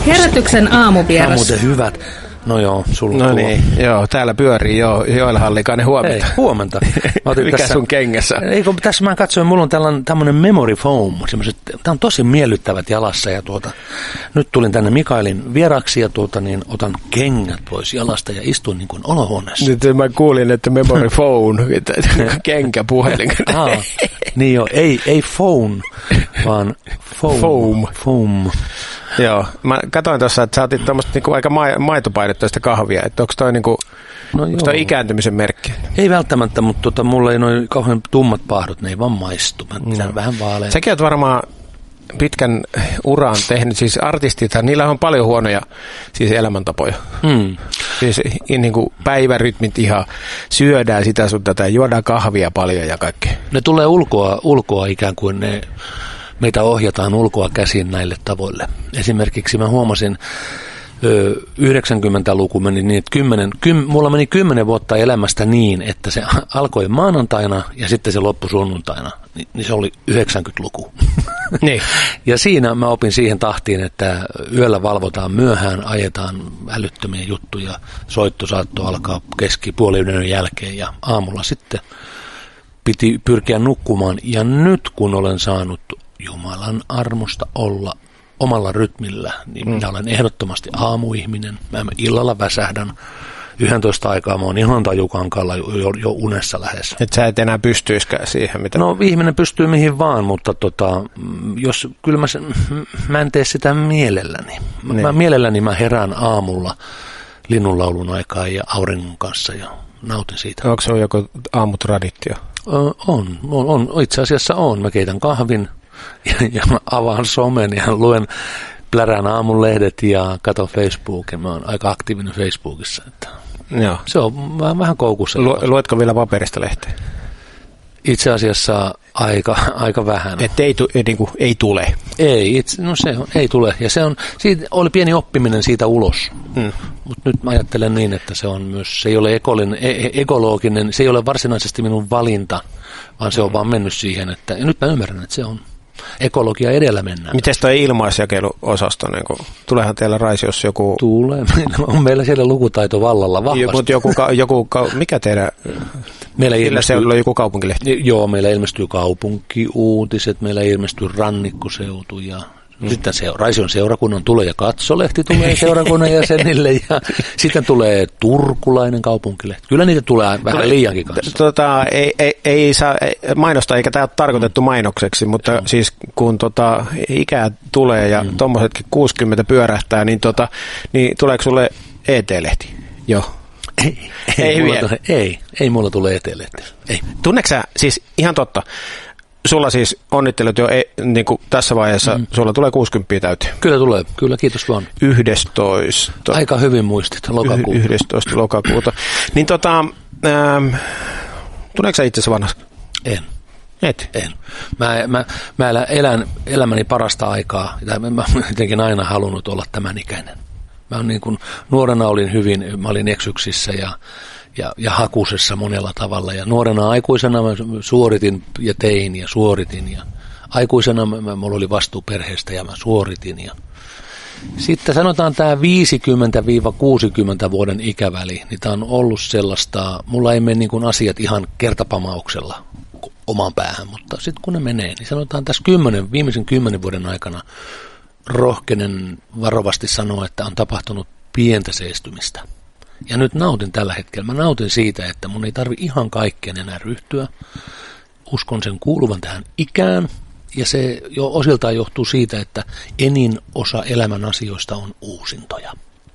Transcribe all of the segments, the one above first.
Herätyksen aamuvieras. Muuten hyvät. No joo, sulla no niin, joo, täällä pyörii Joel Hallikainen, huomenta. Hei, huomenta. Mikä tässä, sun kengessä? Eikö, tässä mä katsoin, mulla on tämmönen memory foam, tää on tosi miellyttävät jalassa ja nyt tulin tänne Mikaelin vieraksi ja niin otan kengät pois jalasta ja istun niin kuin olohuoneessa. Nyt mä kuulin, että memory foam, kenkäpuhelin. Niin joo, ei phone, vaan foam. Joo, mä katsoin tuossa, että sä otit tuommoista niinku aika maitopainotteista kahvia, että onko toi niinku, onko toi ikääntymisen merkki? Ei välttämättä, mutta mulla ei noin kauhean tummat pahdot, ne ei vaan maistu. Mä pitää vähän vaalean. Säkin oot varmaan pitkän uran tehnyt, siis artistithan, niillä on paljon huonoja siis elämäntapoja. Siis niinku päivärytmit ihan, syödään sitä sun tätä, juodaan kahvia paljon ja kaikkea. Ne tulee ulkoa ikään kuin meitä ohjataan ulkoa käsin näille tavoille. Esimerkiksi mä huomasin 90-luku meni niin, että mulla meni 10 vuotta elämästä niin, että se alkoi maanantaina ja sitten se loppui sunnuntaina. Niin se oli 90-luku. Niin. Ja siinä mä opin siihen tahtiin, että yöllä valvotaan myöhään, ajetaan älyttömiä juttuja. Soitto saattoi alkaa puoliyön jälkeen ja aamulla sitten piti pyrkiä nukkumaan. Ja nyt kun olen saanut Jumalan armosta olla omalla rytmillä, niin minä olen ehdottomasti aamuihminen. Mä illalla väsähdän 11 aikaa, mä oon ihan tajukankalla jo unessa lähes. Et sä et enää pystyisikään siihen? Mitä? No ihminen pystyy mihin vaan, mutta kyllä mä en tee sitä mielelläni. Mielelläni mä herään aamulla linnunlaulun aikaa ja auringon kanssa ja nautin siitä. Onko se joku aamutraditio? On. Itse asiassa on. Mä keitän kahvin. Ja mä avaan somen ja plärään aamun lehdet ja katon Facebookin. Mä oon aika aktiivinen Facebookissa. Että joo. Se on vähän koukussa. Luetko vielä paperista lehteä? Itse asiassa aika vähän. Että ei tule? Ei tule. Ja siitä oli pieni oppiminen siitä ulos. Mutta nyt mä ajattelen niin, että se on myös, se ei ole ekologinen, se ei ole varsinaisesti minun valinta, vaan se on vaan mennyt siihen, että ja nyt mä ymmärrän, että se on ekologia edellä mennään. Miten toi ilmaisjakeluosasto, niin tuleehan teillä Raisiossa joku... Tulee, on meillä siellä lukutaito vallalla vahvasti. Mikä teidän... Meillä seudulla on joku kaupunkilehti? Joo, meillä ilmestyy kaupunkiuutiset, meillä ilmestyy rannikkoseutu ja... Sitten Raision seurakunnan tule- ja katsolehti tulee seurakunnan jäsenille ja sitten tulee turkulainen kaupunkilehti. Kyllä niitä tulee vähän liiankin kanssa. Ei saa mainosta, eikä tämä ole tarkoitettu mainokseksi, mutta siis kun ikää tulee ja tommosetkin 60 pyörähtää, niin tuleeko sulle ET-lehti? Joo. Ei mulla tule ET-lehti. Ei. Tunneeko sä, siis ihan totta, sulla siis onnittelut jo niin kuin tässä vaiheessa, sulla tulee 60 täyteen. Kyllä tulee, kyllä kiitos vaan. 11. Aika hyvin muistit, lokakuuta. 11. lokakuuta. Niin tuleeko sä itse vanhaksi? En. Et? En. Mä elän elämäni parasta aikaa. Mä jotenkin aina halunnut olla tämän ikäinen. Mä niin kuin, nuorena mä olin eksyksissä ja hakusessa monella tavalla. Ja nuorena aikuisena mä suoritin ja tein ja suoritin. Ja aikuisena mulla oli vastuu perheestä ja mä suoritin. Ja sitten sanotaan tämä 50-60 vuoden ikäväli, niin tämä on ollut sellaista, mulla ei mene niin kuin asiat ihan kertapamauksella omaan päähän, mutta sitten kun ne menee, niin sanotaan tässä viimeisen 10 vuoden aikana rohkenen varovasti sanoa, että on tapahtunut pientä seestymistä. Ja nyt nautin tällä hetkellä. Mä nautin siitä, että mun ei tarvi ihan kaikkeen enää ryhtyä. Uskon sen kuuluvan tähän ikään. Ja se jo osiltaan johtuu siitä, että enin osa elämän asioista on uusintoja.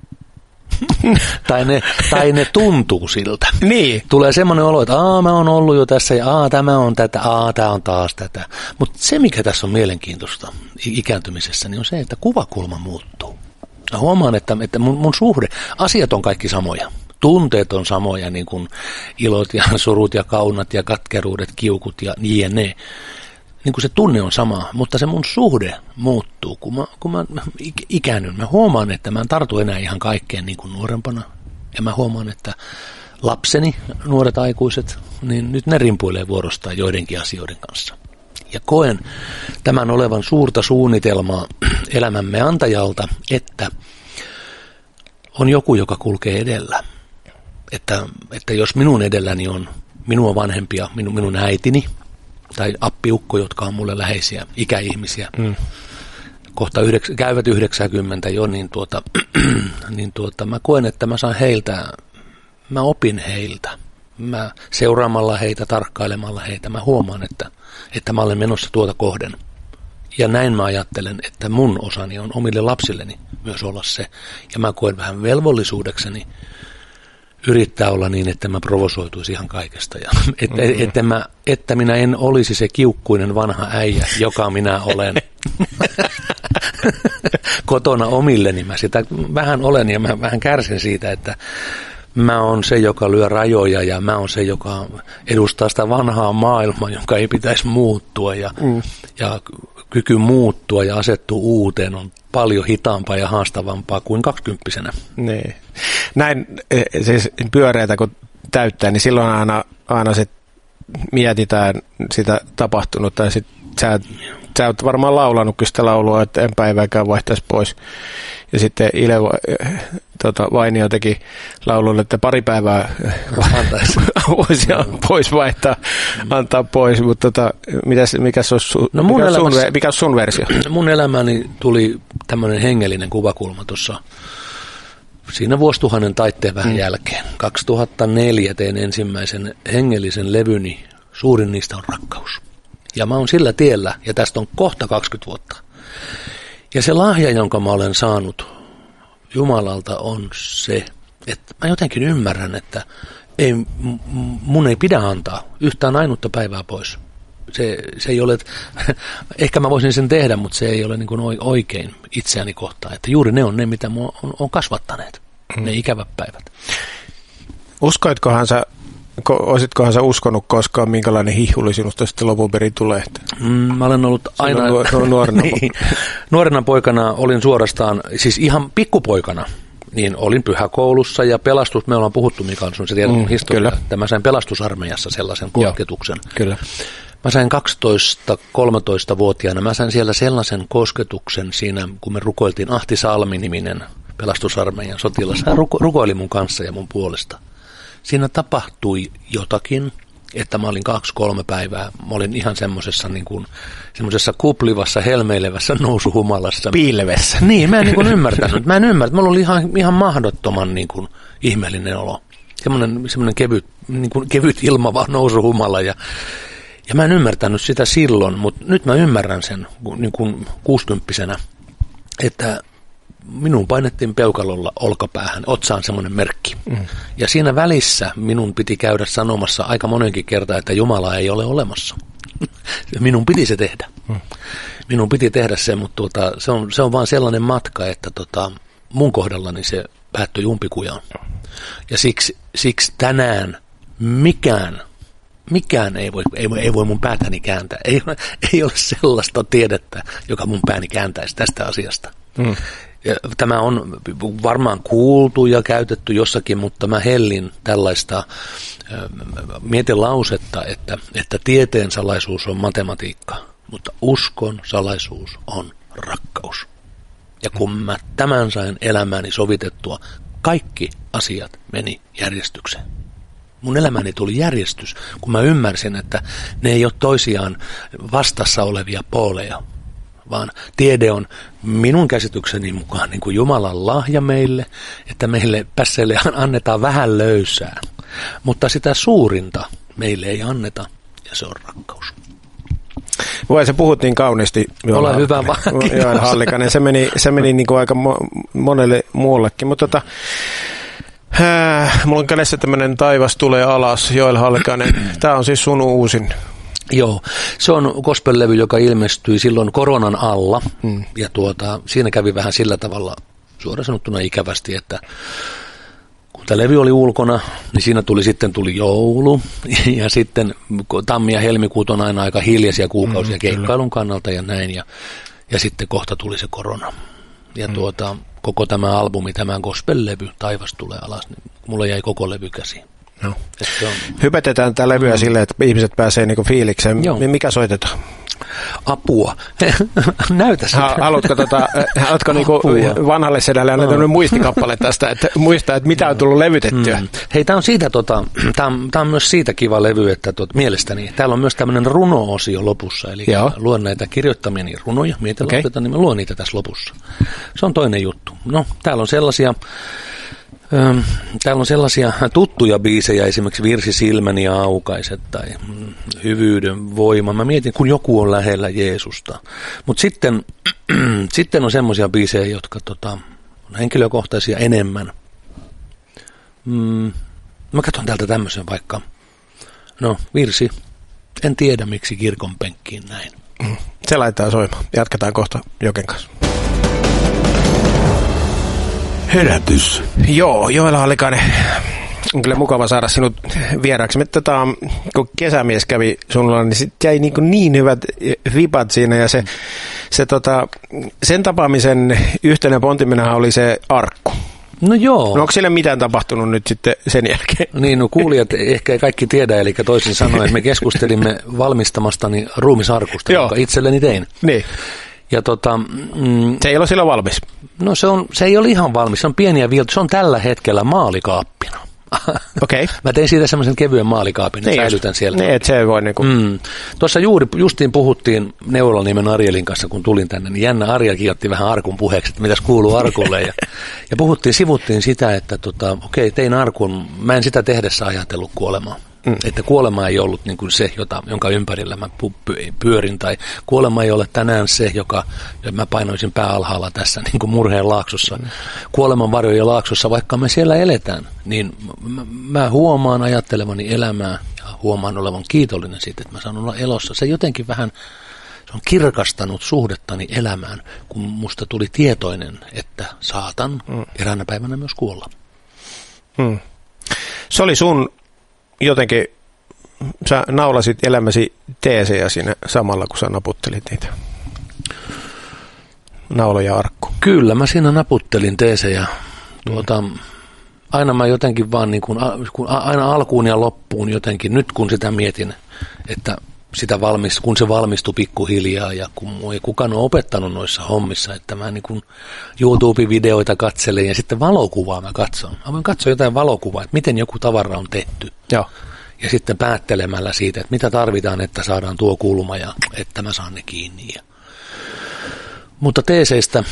tai ne tuntuu siltä. Niin. Tulee semmoinen olo, että mä oon ollut jo tässä ja tämä on tätä, tää on taas tätä. Mutta se, mikä tässä on mielenkiintoista ikääntymisessä, niin on se, että kuvakulma muuttuu. Mä huomaan, että mun suhde, asiat on kaikki samoja. Tunteet on samoja, niin kuin ilot ja surut ja kaunat ja katkeruudet, kiukut ja jne. Niin kuin se tunne on sama, mutta se mun suhde muuttuu. Kun mä ikäännyn, mä huomaan, että mä en tartu enää ihan kaikkeen niin kuin nuorempana. Ja mä huomaan, että lapseni, nuoret aikuiset, niin nyt ne rimpuilee vuorostaan joidenkin asioiden kanssa. Ja koen tämän olevan suurta suunnitelmaa elämämme antajalta, että on joku, joka kulkee edellä. Että jos minun edelläni on minua vanhempia, minun äitini tai appiukko, jotka on mulle läheisiä ikäihmisiä, kohta käyvät 90 jo, niin mä koen, että mä saan heiltä, mä opin heiltä. Mä seuraamalla heitä, tarkkailemalla heitä, mä huomaan, että mä olen menossa tuota kohden. Ja näin mä ajattelen, että mun osani on omille lapsilleni myös olla se. Ja mä koen vähän velvollisuudekseni yrittää olla niin, että mä provosoituisi ihan kaikesta. Ja että minä en olisi se kiukkuinen vanha äijä, joka minä olen. Kotona omilleni mä sitä vähän olen ja mä vähän kärsin siitä, että mä oon se, joka lyö rajoja ja mä oon se, joka edustaa sitä vanhaa maailmaa, jonka ei pitäisi muuttua ja kyky muuttua ja asettua uuteen on paljon hitaampaa ja haastavampaa kuin 20-vuotiaana. Niin. Näin siis pyöreitä kun täyttää, niin silloin aina sit mietitään sitä tapahtunutta ja sit sä oot varmaan laulanut sitä laulua, että en päivääkään vaihtaisi pois. Ja sitten Ile Vainio teki laulun, että pari päivää voisi pois vaihtaa, antaa pois. Mutta mikä on sun versio? Mun elämäni tuli tämmöinen hengellinen kuvakulma tuossa siinä vuosituhannen taitteen vähän jälkeen. 2004 tein ensimmäisen hengellisen levyni, suurin niistä on Rakkaus. Ja mä oon sillä tiellä, ja tästä on kohta 20 vuotta. Ja se lahja, jonka mä olen saanut Jumalalta, on se, että mä jotenkin ymmärrän, että mun ei pidä antaa yhtään ainutta päivää pois. Se ei ole, ehkä mä voisin sen tehdä, mutta se ei ole niin kuin oikein itseäni kohtaan. Että juuri ne on ne, mitä mua on kasvattaneet, ne ikävät päivät. Olisitkohan sä uskonut koskaan, minkälainen hihuli sinusta sitten lopun perin tulee? Mä olen ollut aina nuorena. Niin, nuorena poikana olin suorastaan, siis ihan pikkupoikana, niin olin pyhäkoulussa ja me ollaan puhuttu, mikä on sun se tiedon historia, että mä sain pelastusarmeijassa sellaisen kosketuksen. Kyllä. Mä sain 12-13-vuotiaana, mä sain siellä sellaisen kosketuksen siinä, kun me rukoiltiin Ahti Salmi-niminen pelastusarmeijan sotilas. Hän rukoili mun kanssa ja mun puolesta. Siinä tapahtui jotakin, että mä olin 2-3 päivää, mä olin ihan semmoisessa kuplivassa, helmeilevässä nousuhumalassa. Piilevessä. Niin, mä en niin kuin ymmärtänyt. Mulla oli ihan mahdottoman niin kuin ihmeellinen olo. Semmoinen kevyt ilmava nousuhumala ja mä en ymmärtänyt sitä silloin, mutta nyt mä ymmärrän sen niin kuin 60-vuotiaana, että minun painettiin peukalolla olkapäähän, otsaan semmoinen merkki. Ja siinä välissä minun piti käydä sanomassa aika monenkin kertaa, että Jumala ei ole olemassa. Minun piti se tehdä. Minun piti tehdä se, mutta se on vaan sellainen matka, että mun kohdallani se päättyi umpikujaan. Ja siksi tänään mikään ei voi mun päätäni kääntää. Ei ole sellaista tiedettä, joka mun pääni kääntäisi tästä asiasta. Ja tämä on varmaan kuultu ja käytetty jossakin, mutta mä hellin tällaista mietelausetta, että tieteen salaisuus on matematiikka, mutta uskon salaisuus on rakkaus. Ja kun mä tämän sain elämääni sovitettua, kaikki asiat meni järjestykseen. Mun elämäni tuli järjestys, kun mä ymmärsin, että ne ei ole toisiaan vastassa olevia pooleja, vaan tiede on minun käsitykseni mukaan niin kuin Jumalan lahja meille, että meille pässeille annetaan vähän löysää, mutta sitä suurinta meille ei anneta, ja se on rakkaus. Voi, sä puhut niin kauniisti. Ole hyvä vaan. Joel Hallikainen, se meni niin kuin aika monelle muullekin, mutta mulla on kädessä tämmöinen Taivas tulee alas, Joel Hallikainen. Tämä on siis sun uusin. Joo, se on gospel-levy, joka ilmestyi silloin koronan alla, ja siinä kävi vähän sillä tavalla suoraan sanottuna ikävästi, että kun tämä levy oli ulkona, niin siinä tuli joulu, ja sitten tammi- ja helmikuut on aina aika hiljaisia kuukausia keikkailun kannalta ja näin, ja sitten kohta tuli se korona. Ja koko tämä albumi, tämä gospel-levy, Taivas tulee alas, niin mulla jäi koko levy käsiin. No. Hypätetään tätä levyä silleen, että ihmiset pääsee niinku fiilikseen. Mikä soitetaan? Apua. Näytä sitä. Haluatko niinku vanhalle sedälle antaa tämmöinen muistikappale tästä, että muistaa, että mitä on tullut levytettyä? Hei, tämä on siitä, tää on myös siitä kiva levy, että mielestäni täällä on myös tämmöinen runo-osio lopussa, eli luen näitä kirjoittamieni runoja, niin mä luen niitä tässä lopussa. Se on toinen juttu. No, täällä on sellaisia tuttuja biisejä, esimerkiksi Virsi silmäni aukaiset tai Hyvyyden voima. Mä mietin, kun joku on lähellä Jeesusta. Mutta sitten on semmoisia biisejä, jotka on henkilökohtaisia enemmän. Mä katson täältä tämmöisen vaikka. No, virsi. En tiedä, miksi kirkon penkkiin näin. Se laitetaan soimaan. Jatketaan kohta Joken kanssa. Herätys. Joo, Joella Hallikainen. On kyllä mukava saada sinut vieraaksi. Kun kesämies kävi sulla, niin sitten jäi niin hyvät vipat siinä ja sen tapaamisen yhtenä pontimenahan oli se arkku. No joo. No onko siellä mitään tapahtunut nyt sitten sen jälkeen? Niin, no kuulijat ehkä ei kaikki tiedä, eli toisin sanoen, että me keskustelimme valmistamastani ruumisarkusta, jonka itselleni tein. Niin. Ja se ei ole silloin valmis. No se ei ole ihan valmis, se on pieniä viiltoja, se on tällä hetkellä maalikaappina. Okei. Mä tein siitä semmoisen kevyen maalikaapin, niin säilytän siellä. Niin, että se voi Tuossa justiin puhuttiin Neuvolaniemen Arielin kanssa, kun tulin tänne, niin jännä Arielkin otti vähän arkun puheeksi, että mitäs kuuluu arkulle. Ja sivuttiin sitä, että tein arkun, mä en sitä tehdessä ajatellut kuolemaa. Että kuolema ei ollut niin kuin se, jonka ympärillä mä pyörin, tai kuolema ei ole tänään se, joka mä painoisin pää alhaalla tässä niin kuin Murheen laaksossa, kuoleman varjojen laaksossa, vaikka me siellä eletään, niin mä huomaan ajattelevani elämää ja huomaan olevan kiitollinen siitä, että mä saan olla elossa. Se jotenkin vähän, se on kirkastanut suhdettani elämään, kun musta tuli tietoinen, että saatan eräänä päivänä myös kuolla. Se oli sun jotenkin, sä naulasit elämäsi teesejä siinä samalla, kun sä naputtelit niitä nauloja arkku. Kyllä, mä siinä naputtelin teesejä. Aina mä jotenkin vaan aina alkuun ja loppuun jotenkin, nyt kun sitä mietin, että kun se valmistui pikkuhiljaa ja kun ei kukaan ole opettanut noissa hommissa, että mä YouTube-videoita katselen ja sitten valokuvaa mä katson. Mä voin katsoa jotain valokuvaa, että miten joku tavara on tehty. Joo. Ja sitten päättelemällä siitä, että mitä tarvitaan, että saadaan tuo kulma ja että mä saan ne kiinni. Mutta teeseistä,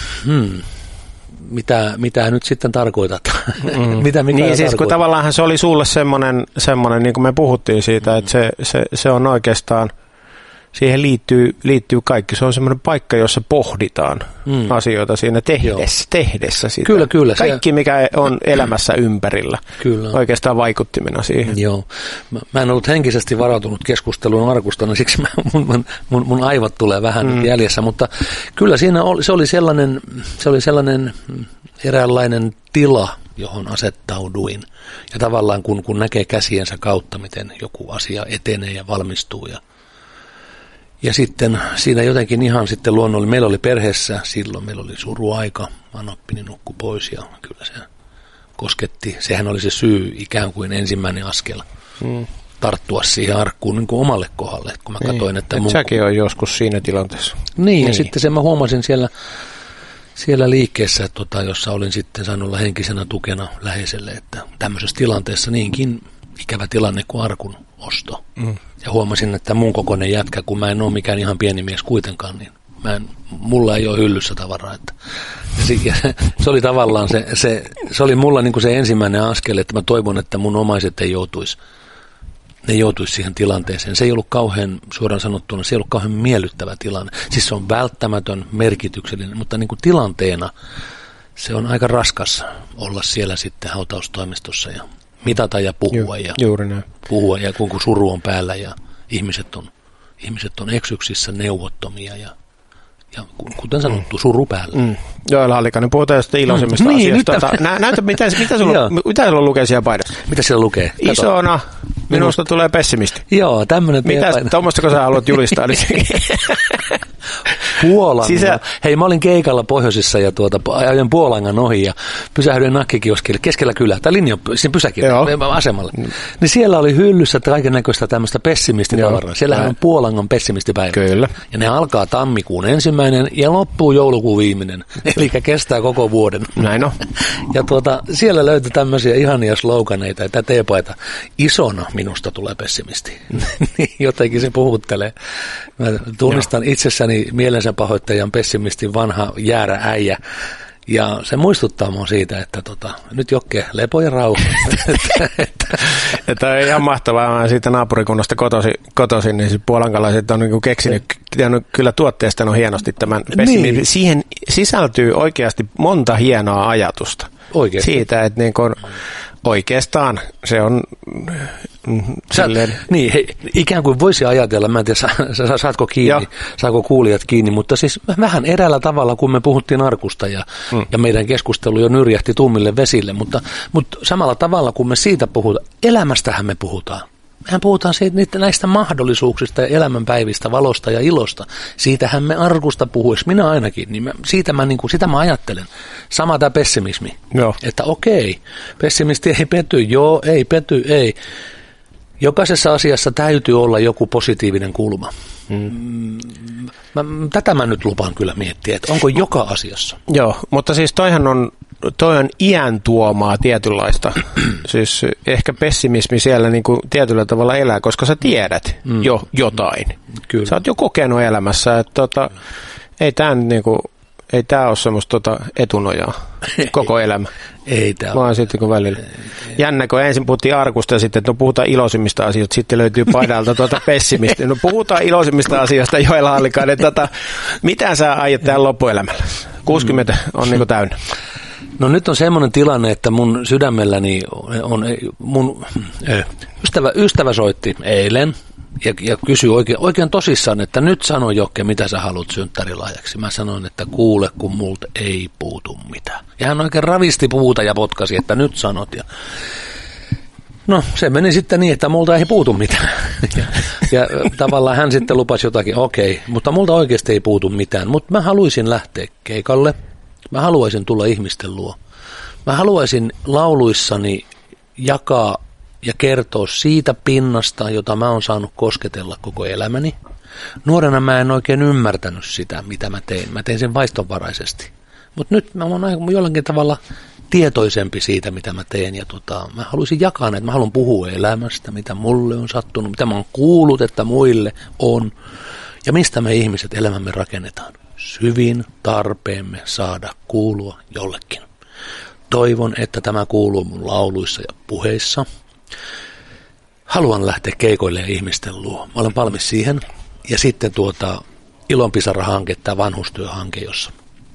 mitä nyt sitten tarkoitat? Niin siis kun tavallaan se oli sulle semmoinen, niin kuin me puhuttiin siitä, että se on oikeastaan, siihen liittyy kaikki. Se on semmoinen paikka, jossa pohditaan asioita siinä tehdessä sitä. Kyllä. Kaikki, mikä on elämässä ympärillä, oikeastaan vaikuttimena siihen. Joo. Mä en ollut henkisesti varautunut keskusteluun arkusta, no siksi mun aivot tulee vähän jäljessä, mutta kyllä siinä se oli sellainen eräänlainen tila, johon asettauduin. Ja tavallaan kun näkee käsiensä kautta, miten joku asia etenee ja valmistuu ja sitten siinä jotenkin ihan sitten meillä oli perheessä, silloin meillä oli suruaika, Anoppini nukkui pois ja kyllä se kosketti, sehän oli se syy ikään kuin ensimmäinen askel tarttua siihen arkkuun niin kuin omalle kohdalle, kun mä katsoin, että säkin on joskus siinä tilanteessa. Niin, ja sitten sen mä huomasin siellä liikkeessä, jossa olin sitten saanut olla henkisenä tukena läheiselle, että tämmöisessä tilanteessa niinkin ikävä tilanne kuin arkun osto. Ja huomasin, että mun kokoinen jätkä, kun mä en ole mikään ihan pieni mies kuitenkaan, niin mulla ei ole hyllyssä tavaraa. Ja se oli tavallaan se oli mulla niin kuin se ensimmäinen askel, että mä toivon, että mun omaiset ei joutuisi siihen tilanteeseen. Se ei ollut kauhean, suoraan sanottuna, se ei ollut kauhean miellyttävä tilanne. Siis se on välttämätön, merkityksellinen, mutta niin kuin tilanteena se on aika raskas olla siellä sitten hautaustoimistossa ja mitata ja puhua puhua ja kun suru on päällä ja ihmiset on eksyksissä neuvottomia ja kuten sanottu, suru päällä. Joella Hallikainen, puhutaan jostain iloisemmista asioista. Näytä, mitä sulla lukee siellä paidassa? Mitä siellä lukee? Isona, Minusta tulee pessimisti. Joo, tämmöinen. Mitä tuommoista, kun sä haluat julistaa? Puolanga. Hei, mä olin keikalla pohjoisissa ja ajoin Puolangan ohi ja pysähdyin nakkikioskille keskellä kylää, tai siinä pysäkillä, asemalla. Niin siellä oli hyllyssä kaiken näköistä tämmöistä pessimistitavaraa. Siellähän on Puolangan pessimistipäivä. Kyllä. Ja ne alkaa tammikuun 1. ja loppuu joulukuun 5. Eli kestää koko vuoden. Näin on. Ja siellä löytyi tämmöisiä ihania sloganeita, että teepaita isona minusta tulee pessimisti. Jotenkin se puhuttelee. Mä tunnistan itsessäni mielensä pahoittajan pessimistin vanha jäärä äijä. Ja se muistuttaa mua siitä, että nyt Jokke, lepo ja rauha. Tämä on ihan mahtavaa. Siitä naapurikunnasta kotoisin, niin puolankalaiset on niin keksinyt kyllä tuotteesta on hienosti tämän pessimismin. Niin. Siihen sisältyy oikeasti monta hienoa ajatusta. Oikeasti. Siitä, että niin kuin oikeastaan se on silleen. Niin, ikään kuin voisi ajatella, mä en tiedä, saatko kiinni, saako kuulijat kiinni, mutta siis vähän eräällä tavalla, kun me puhuttiin arkusta ja meidän keskustelu jo nyrjähti tummille vesille, mutta samalla tavalla, kun me siitä puhutaan, elämästähän me puhutaan. Mehän puhutaan näistä mahdollisuuksista ja elämänpäivistä, valosta ja ilosta. Siitähän me arkusta puhuisi, minä ainakin, niin sitä mä ajattelen. Sama tämä pessimismi, että okei, pessimisti ei pety, ei pety, ei. Jokaisessa asiassa täytyy olla joku positiivinen kulma. Tätä mä nyt lupaan kyllä miettiä, että onko joka asiassa. Joo, mutta siis toi on iän tuomaa tietynlaista, siis ehkä pessimismi siellä niin kuin tietyllä tavalla elää, koska sä tiedät jo jotain. Kyllä. Sä oot jo kokenut elämässä, että ei tää ole semmoista etunojaa koko elämä. Ei tää vaan sitten kun välillä. Jännä, kun ensin puhuttiin arkusta ja sitten, että puhutaan iloisimmista asioista, sitten löytyy paidalta pessimistä. No puhutaan iloisimmista asioista, Joel Hallikainen. Mitä sä aiot tähän loppuelämällä? 60 on niin kuin täynnä. No nyt on semmoinen tilanne, että mun sydämelläni on mun ystävä soitti eilen ja kysyi oikein tosissaan, että nyt sano Jokke, mitä sä haluat synttärilahjaksi. Mä sanoin, että kuule, kun multa ei puutu mitään. Ja hän oikein ravisti puuta ja potkasi, että nyt sanot. No se meni sitten niin, että multa ei puutu mitään. Ja tavallaan hän sitten lupasi jotakin, okei, mutta multa oikeasti ei puutu mitään. Mutta mä haluaisin lähteä keikalle. Mä haluaisin tulla ihmisten luo. Mä haluaisin lauluissani jakaa ja kertoa siitä pinnasta, jota mä oon saanut kosketella koko elämäni. Nuorena mä en oikein ymmärtänyt sitä, mitä mä tein. Mä tein sen vaistonvaraisesti. Mutta nyt mä oon jollakin tavalla tietoisempi siitä, mitä mä teen. Ja mä haluaisin jakaa näitä. Mä haluan puhua elämästä, mitä mulle on sattunut, mitä mä oon kuullut, että muille on. Ja mistä me ihmiset elämämme rakennetaan. Syvin tarpeemme saada kuulua jollekin. Toivon, että tämä kuuluu mun lauluissa ja puheissa. Haluan lähteä keikoille ja ihmisten luo. Mä olen valmis siihen. Ja sitten Ilonpisara-hanke, tämä vanhustyöhanke, jos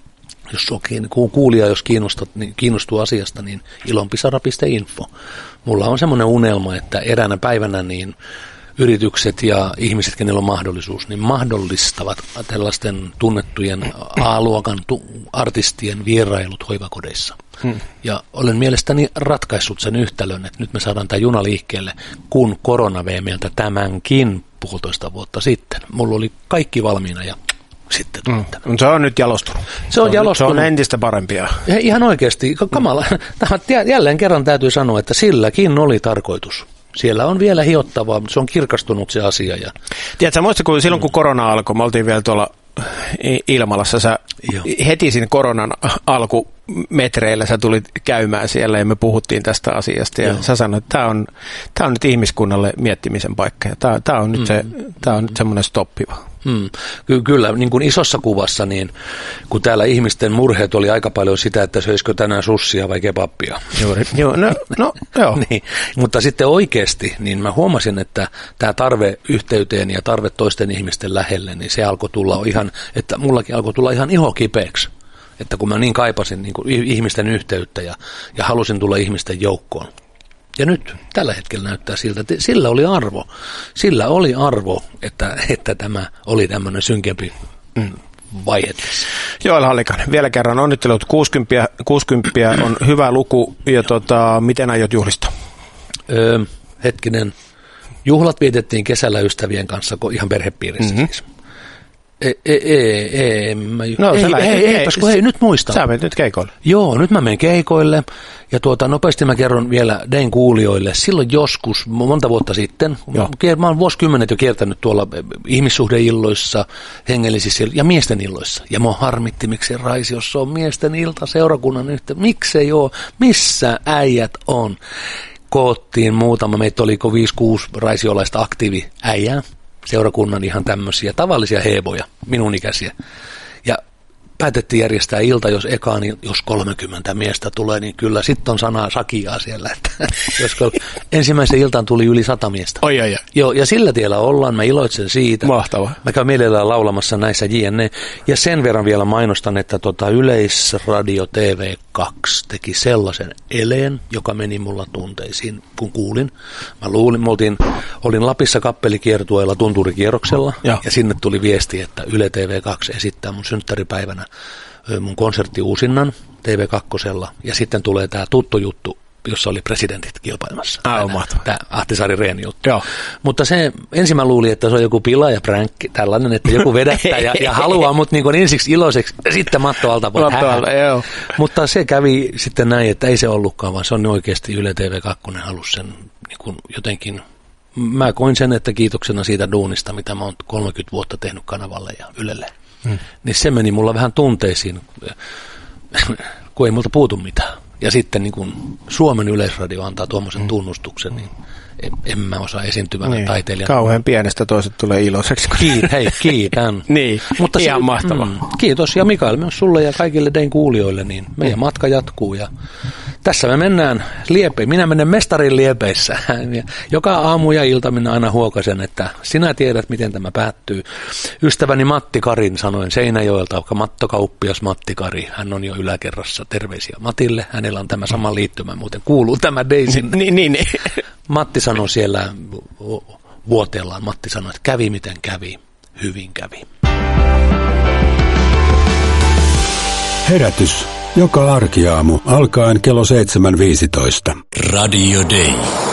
kuulija, jos kiinnostuu asiasta, niin ilonpisara.info. Mulla on semmoinen unelma, että eräänä päivänä niin yritykset ja ihmiset, kenellä on mahdollisuus, niin mahdollistavat tällaisten tunnettujen A-luokan artistien vierailut hoivakodeissa. Ja olen mielestäni ratkaissut sen yhtälön, että nyt me saadaan tämä juna liikkeelle, kun korona vei meiltä tämänkin 1,5 vuotta sitten. Mulla oli kaikki valmiina ja sitten se on nyt jalostunut. Se on entistä parempia. Ihan oikeasti. Kamala. Jälleen kerran täytyy sanoa, että silläkin oli tarkoitus. Siellä on vielä hiottavaa, mutta se on kirkastunut se asia. Ja tiedätkö, muistatko, silloin kun korona alkoi, me oltiin vielä tuolla Ilmalassa, sä heti siinä koronan alkumetreillä sä tulit käymään siellä ja me puhuttiin tästä asiasta ja sä sanoit, että tämä on nyt ihmiskunnalle miettimisen paikka ja tämä on nyt semmoinen stoppiva. Kyllä, niin kuin isossa kuvassa, niin kun täällä ihmisten murheet oli aika paljon sitä, että söisikö tänään sussia vai kebappia. Joo. Niin, mutta sitten oikeasti, niin mä huomasin, että tämä tarve yhteyteen ja tarve toisten ihmisten lähelle, niin se alkoi tulla että mullakin alkoi tulla ihan iho kipeäksi. Että kun mä niin kaipasin niin kuin ihmisten yhteyttä ja halusin tulla ihmisten joukkoon. Ja nyt tällä hetkellä näyttää siltä, että sillä oli arvo, että tämä oli tämmöinen synkempi vaihe. Joel Hallikainen, vielä kerran onnittelut. 60 on hyvä luku ja miten aiot juhlistaa? Hetkinen, Juhlat vietettiin kesällä ystävien kanssa, ihan perhepiirissä siis. Hei, nyt muistan. Sä menet nyt keikoille. Joo, nyt mä menen keikoille ja nopeasti mä kerron vielä Dayn kuulijoille. Silloin joskus, monta vuotta sitten, mä oon vuosikymmenet jo kiertänyt tuolla ihmissuhdeilloissa, hengellisissä ja miesten illoissa. Ja mua harmitti, miksi Raisiossa on miesten ilta seurakunnan yhteen. Miksei oo? Missä äijät on? Koottiin muutama, meitä oliko 5-6 raisiolaista aktiiviäijää. Seurakunnan ihan tämmöisiä tavallisia heeboja, minun ikäisiä. Ja päätettiin järjestää ilta, jos niin jos 30 miestä tulee, niin kyllä sitten on sanaa sakiaa siellä. Että ensimmäisen iltaan tuli yli 100 miestä. Oi. Joo, ja sillä tiellä ollaan, mä iloitsen siitä. Mahtavaa. Mä käyn mielellään laulamassa näissä JNE. Ja sen verran vielä mainostan, että Yleisradio TV2 teki sellaisen eleen, joka meni mulla tunteisiin, kun kuulin. Mä olin Lapissa kappelikiertueella tunturikierroksella, ja sinne tuli viesti, että Yle TV2 esittää mun synttäripäivänä mun konserttiuusinnan TV2, ja sitten tulee tää tuttu juttu, jossa oli presidentit kilpailemassa. Tämä Ahtisaari Rehn juttu. Joo. Mutta se, ensin mä luulin, että se on joku pila ja pränkki, tällainen, että joku vedättää ja haluaa mut niin ensiksi iloiseksi, sitten matto alta. Joo. Mutta se kävi sitten näin, että ei se ollutkaan, vaan se on oikeasti Yle TV2 halusi sen niin jotenkin. Mä koin sen, että kiitoksena siitä duunista, mitä mä oon 30 vuotta tehnyt kanavalle ja Ylelle. Niin se meni mulla vähän tunteisiin, kun ei multa puutu mitään. Ja sitten niin kun Suomen Yleisradio antaa tuommoisen tunnustuksen, niin en mä osaa esiintyvänä taiteilijana. Kauhean pienestä toiset tulee iloiseksi. Kiitän. Niin, mutta ihan mahtavaa. Kiitos ja Mikael myös sulle ja kaikille Dayn kuulijoille, niin meidän matka jatkuu ja tässä me mennään liepeihin. Minä menen mestarin liepeissä. Joka aamu ja ilta minä aina huokasen, että sinä tiedät, miten tämä päättyy. Ystäväni Matti Karin sanoin Seinäjoelta, mattokauppias Matti Kari. Hän on jo yläkerrassa. Terveisiä Matille. Hänellä on tämä sama liittymä, muuten kuuluu tämä Dayn sinne. Niin. Matti sanoi siellä vuoteellaan, Matti sanoi, että kävi miten kävi, hyvin kävi. Herätys. Joka arkiaamu alkaen kello 7.15. Radio Day.